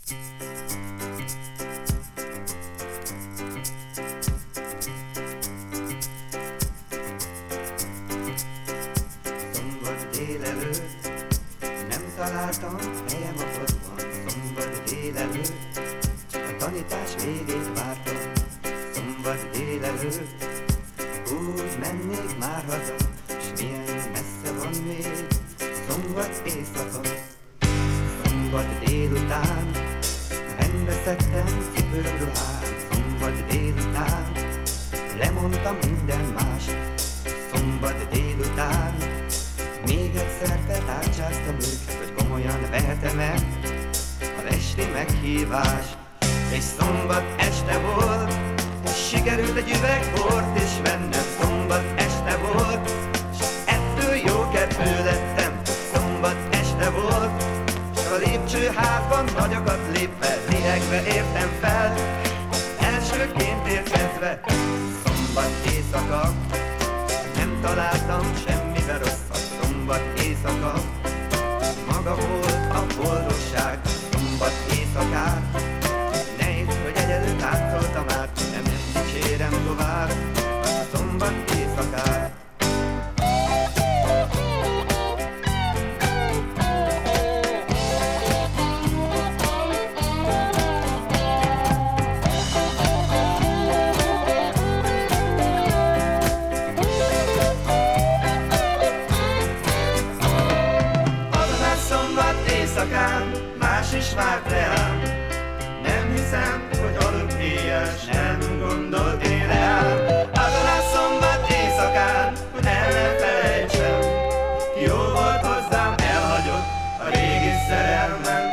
Szombat délelőtt, nem találtam helyem a padban. Szombat délelőtt, a tanítás végét vártam. Szombat délelőtt, úgy mennék már haza, s milyen messze van még szombat éjszaka. Szombat délután, rendbe szedtem cipőm ruhám. Szombat délután, lemondtam minden más. Szombat délután, még egyszer feltárcsáztam őket, hogy komolyan vehetem-e az esti meghívás. És szombat este volt, és sikerült egy üveg bort is vennem. Szombat este volt, és ettől jó kedvű lettem. Szombat este volt, és a lépcsőházban nagyokat lépve, lélegve értem fel, elsőként érkezve. Szombat éjszaka, nem találtam semmibe rosszat. Szombat éjszaka, maga volt a boldogság. Szombat éjszakát, nehéz, hogy egyedül táncoltam át, nem dicsérem tovább a szombat éjszakát. Más is várt reám, nem hiszem, hogy aludt éjjel, nem gondolt én reám. Azon a szombat éjszakán, hogy el nem felejtsem, jó volt hozzám, elhagyott a régi szerelmem.